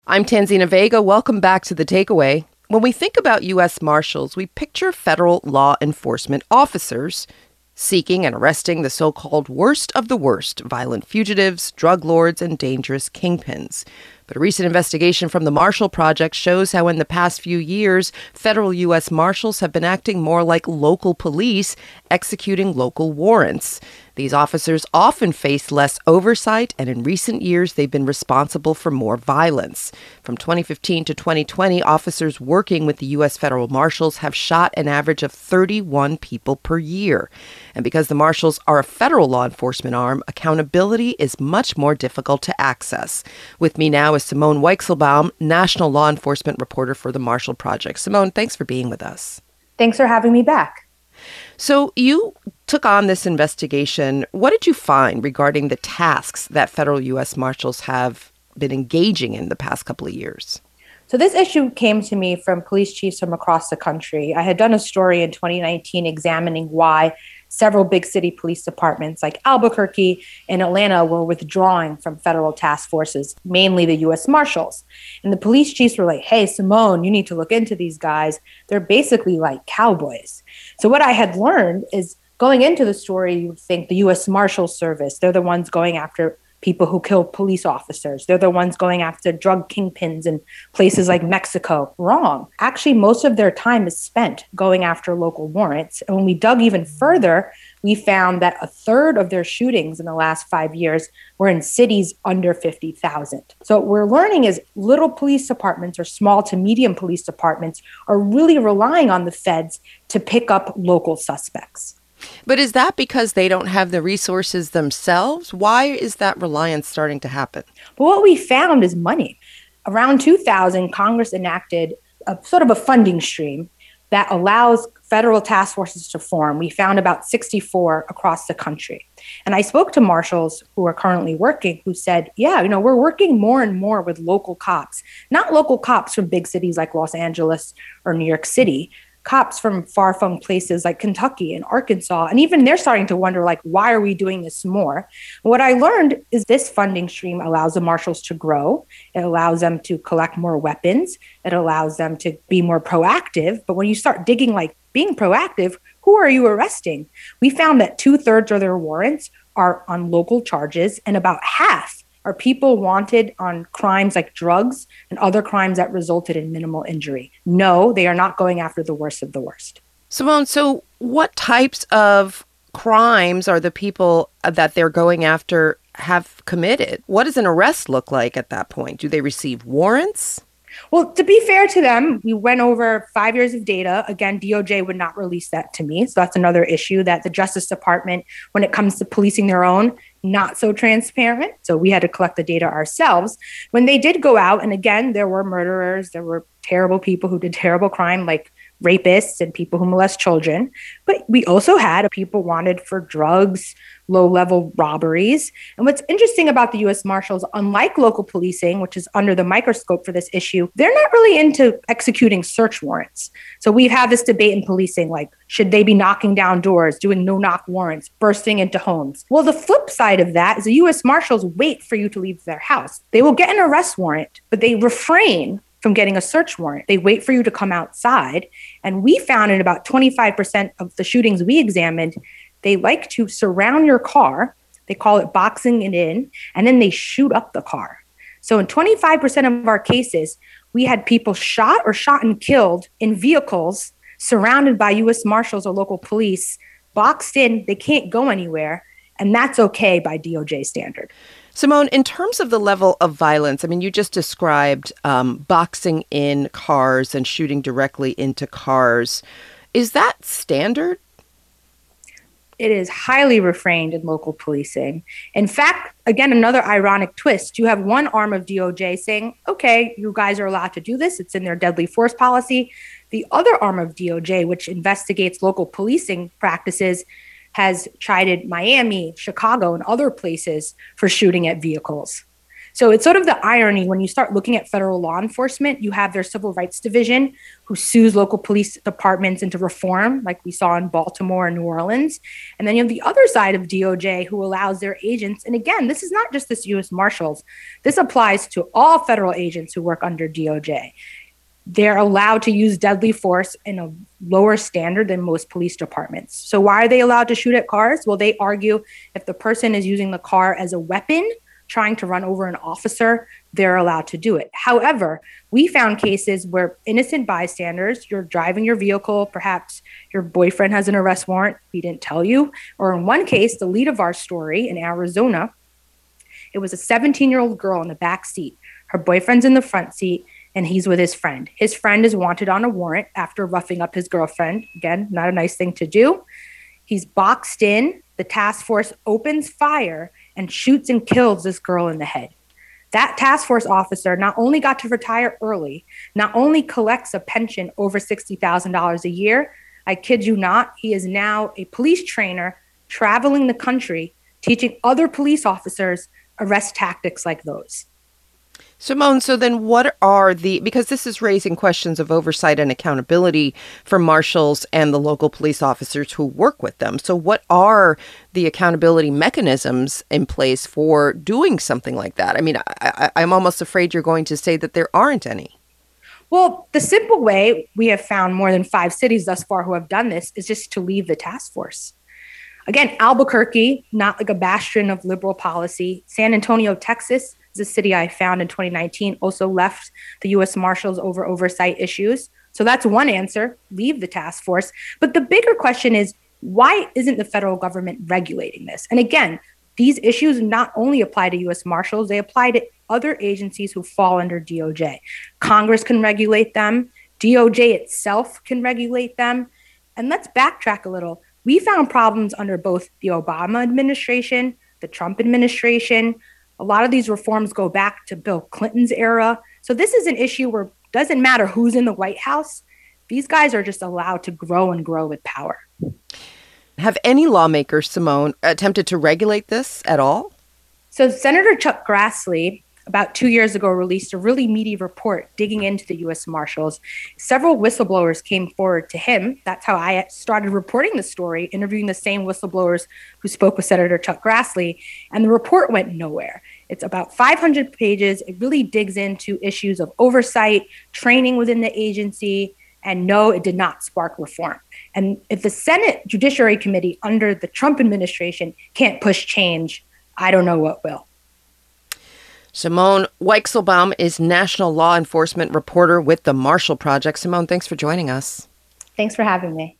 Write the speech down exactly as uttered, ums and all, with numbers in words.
I'm Tanzina Vega. Welcome back to The Takeaway. When we think about U S. Marshals, we picture federal law enforcement officers seeking and arresting the so-called worst of the worst, violent fugitives, drug lords, and dangerous kingpins. But a recent investigation from the Marshall Project shows how in the past few years, federal U S. Marshals have been acting more like local police, executing local warrants. These officers often face less oversight, and in recent years, they've been responsible for more violence. From twenty fifteen to twenty twenty, officers working with the U S. Federal Marshals have shot an average of thirty-one people per year. And because the Marshals are a federal law enforcement arm, accountability is much more difficult to access. With me now is Simone Weichselbaum, national law enforcement reporter for the Marshall Project. Simone, thanks for being with us. Thanks for having me back. So you took on this investigation. What did you find regarding the tasks that federal U S. Marshals have been engaging in the past couple of years? So this issue came to me from police chiefs from across the country. I had done a story in twenty nineteen examining why several big city police departments like Albuquerque and Atlanta were withdrawing from federal task forces, mainly the U S. Marshals. And the police chiefs were like, hey, Simone, you need to look into these guys. They're basically like cowboys. So what I had learned is going into the story, you would think the U S. Marshal Service, they're the ones going after people who kill police officers. They're the ones going after drug kingpins in places like Mexico. Wrong. Actually, most of their time is spent going after local warrants. And when we dug even further, we found that a third of their shootings in the last five years were in cities under fifty thousand. So what we're learning is little police departments or small to medium police departments are really relying on the feds to pick up local suspects. But is that because they don't have the resources themselves? Why is that reliance starting to happen? But what we found is money. Around two thousand, Congress enacted a sort of a funding stream that allows federal task forces to form. We found about sixty-four across the country. And I spoke to marshals who are currently working who said, yeah, you know, we're working more and more with local cops, not local cops from big cities like Los Angeles or New York City, cops from far-flung places like Kentucky and Arkansas. And even they're starting to wonder, like, why are we doing this more? What I learned is this funding stream allows the marshals to grow. It allows them to collect more weapons. It allows them to be more proactive. But when you start digging, like being proactive, who are you arresting? We found that two thirds of their warrants are on local charges, and about half are people wanted on crimes like drugs and other crimes that resulted in minimal injury. No, they are not going after the worst of the worst. Simone, so what types of crimes are the people that they're going after have committed? What does an arrest look like at that point? Do they receive warrants? Well, to be fair to them, we went over five years of data. Again, D O J would not release that to me. So that's another issue that the Justice Department, when it comes to policing their own, not so transparent. So we had to collect the data ourselves. When they did go out, and again, there were murderers, there were terrible people who did terrible crime, like rapists and people who molest children. But we also had people wanted for drugs, low-level robberies. And what's interesting about the U S. Marshals, unlike local policing, which is under the microscope for this issue, they're not really into executing search warrants. So we've had this debate in policing, like, should they be knocking down doors, doing no-knock warrants, bursting into homes? Well, the flip side of that is the U S. Marshals wait for you to leave their house. They will get an arrest warrant, but they refrain from getting a search warrant. They wait for you to come outside. And we found in about twenty-five percent of the shootings we examined, they like to surround your car. They call it boxing it in, and then they shoot up the car. So in twenty-five percent of our cases, we had people shot or shot and killed in vehicles surrounded by U S. Marshals or local police, boxed in, they can't go anywhere. And that's okay by D O J standard. Simone, in terms of the level of violence, I mean, you just described um, boxing in cars and shooting directly into cars. Is that standard? It is highly refrained in local policing. In fact, again, another ironic twist. You have one arm of D O J saying, okay, you guys are allowed to do this. It's in their deadly force policy. The other arm of D O J, which investigates local policing practices, has chided Miami, Chicago, and other places for shooting at vehicles. So it's sort of the irony when you start looking at federal law enforcement, you have their civil rights division who sues local police departments into reform, like we saw in Baltimore and New Orleans. And then you have the other side of D O J who allows their agents. And again, this is not just this U S Marshals. This applies to all federal agents who work under D O J. They're allowed to use deadly force in a lower standard than most police departments. So why are they allowed to shoot at cars? Well, they argue if the person is using the car as a weapon, trying to run over an officer, they're allowed to do it. However, we found cases where innocent bystanders, you're driving your vehicle, perhaps your boyfriend has an arrest warrant, he didn't tell you. Or in one case, the lead of our story in Arizona, it was a seventeen-year-old girl in the back seat. Her boyfriend's in the front seat, and he's with his friend. His friend is wanted on a warrant after roughing up his girlfriend. Again, not a nice thing to do. He's boxed in. The task force opens fire and shoots and kills this girl in the head. That task force officer not only got to retire early, not only collects a pension over sixty thousand dollars a year, I kid you not, he is now a police trainer traveling the country, teaching other police officers arrest tactics like those. Simone, so then what are the, because this is raising questions of oversight and accountability for marshals and the local police officers who work with them. So what are the accountability mechanisms in place for doing something like that? I mean, I, I, I'm almost afraid you're going to say that there aren't any. Well, the simple way, we have found more than five cities thus far who have done this, is just to leave the task force. Again, Albuquerque, not like a bastion of liberal policy. San Antonio, Texas, is a city I found in twenty nineteen, also left the U S Marshals over oversight issues. So that's one answer, leave the task force. But the bigger question is, why isn't the federal government regulating this? And again, these issues not only apply to U S Marshals, they apply to other agencies who fall under D O J. Congress can regulate them. D O J itself can regulate them. And let's backtrack a little. We found problems under both the Obama administration, the Trump administration. A lot of these reforms go back to Bill Clinton's era. So this is an issue where it doesn't matter who's in the White House. These guys are just allowed to grow and grow with power. Have any lawmakers, Simone, attempted to regulate this at all? So Senator Chuck Grassley, about two years ago, released a really meaty report digging into the U S Marshals. Several whistleblowers came forward to him. That's how I started reporting the story, interviewing the same whistleblowers who spoke with Senator Chuck Grassley. And the report went nowhere. It's about five hundred pages. It really digs into issues of oversight, training within the agency, and no, it did not spark reform. And if the Senate Judiciary Committee under the Trump administration can't push change, I don't know what will. Simone Weichselbaum is national law enforcement reporter with the Marshall Project. Simone, thanks for joining us. Thanks for having me.